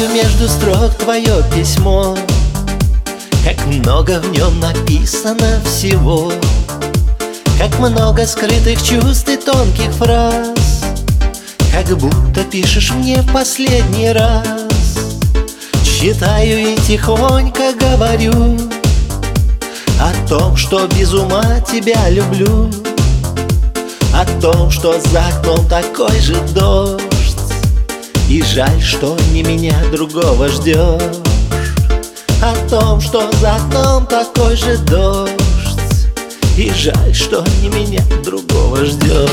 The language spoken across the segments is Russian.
Читаю между строк твое письмо, как много в нем написано всего, как много скрытых чувств и тонких фраз, как будто пишешь мне в последний раз. Читаю и тихонько говорю о том, что без ума тебя люблю, о том, что за окном такой же дождь, и жаль, что не меня другого ждешь. О том, что за окном такой же дождь, и жаль, что не меня другого ждешь.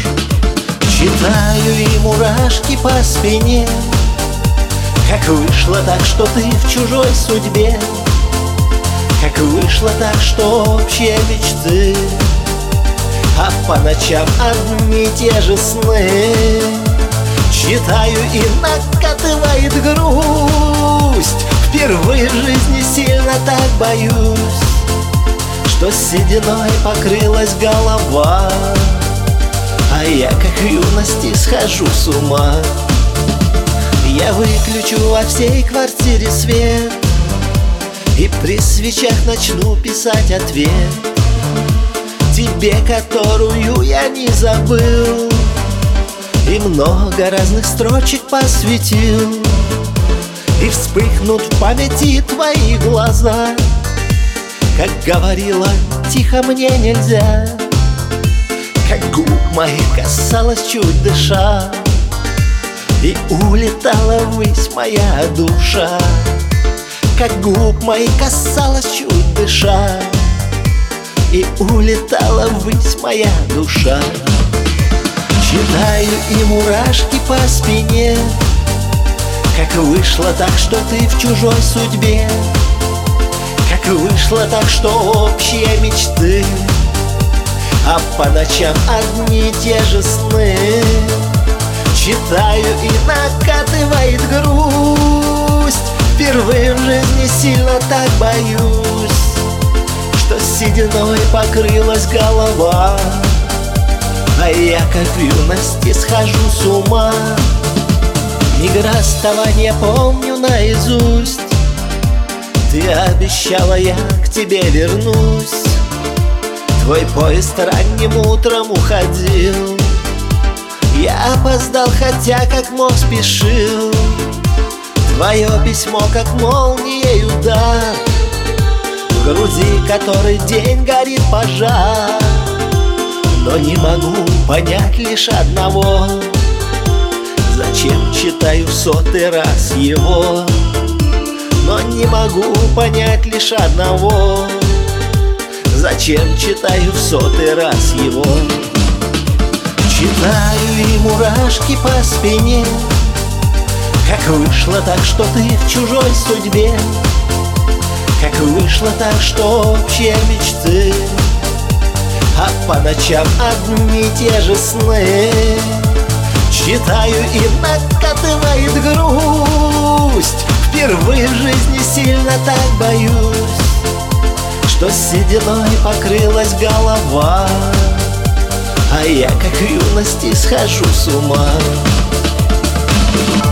Читаю и мурашки по спине, как вышло так, что ты в чужой судьбе, как вышло так, что общие мечты, а по ночам одни те же сны. Читаю и накатывает грусть, впервые в жизни сильно так боюсь, что сединой покрылась голова, а я, как в юности, схожу с ума. Я выключу во всей квартире свет и при свечах начну писать ответ тебе, которую я не забыл, и много разных строчек посвятил. И вспыхнут в памяти твои глаза, как говорила тихо мне нельзя, как губ моих касалась чуть дыша, и улетала ввысь моя душа, как губ моих касалась чуть дыша, и улетала ввысь моя душа. Читаю и мурашки по спине, как вышло так, что ты в чужой судьбе, как вышло так, что общие мечты, а по ночам одни те же сны. Читаю и накатывает грусть, впервые в жизни сильно так боюсь, что сединой покрылась голова, а я, как в юности, схожу с ума. Миг расставания помню наизусть, ты обещала, я к тебе вернусь. Твой поезд ранним утром уходил, я опоздал, хотя как мог спешил. Твое письмо, как молнией удар, в груди который день горит пожар. Но не могу понять лишь одного, зачем читаю в 100-й раз его. Но не могу понять лишь одного, зачем читаю в 100-й раз его. Читаю и мурашки по спине, как вышло так, что ты в чужой судьбе, как вышло так, что общие мечты, а по ночам одни те же сны. Читаю и накатывает грусть, впервые в жизни сильно так боюсь, что сединой покрылась голова, а я, как в юности, схожу с ума.